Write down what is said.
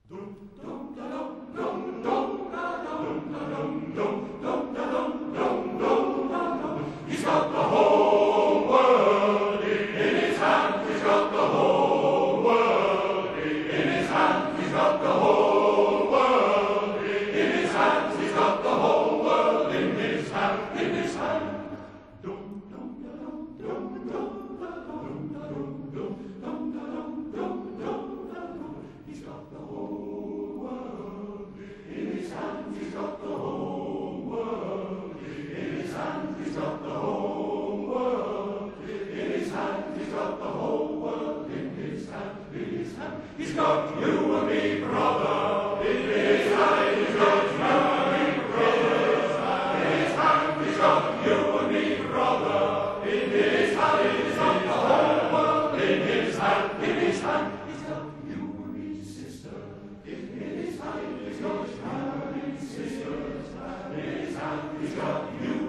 He's got the whole world in his hand. He's got the whole world in his hand. He's got the whole world in his hand. He's got the whole world in his hand. In his hand. He's got the whole world in his hand. He's got the whole world in his hand. He's got the whole world in his hand. He's got the whole world in his hand. In his hand. He's got you and me, brother, in his hand. He's got you and me, brother, in his hand. He's got you and me, brother, in his hand. He's got the whole world in his hand. In his hand. He's got you and me, sister, in his hand. He's got you and me, sisters, in his hand. He's got you.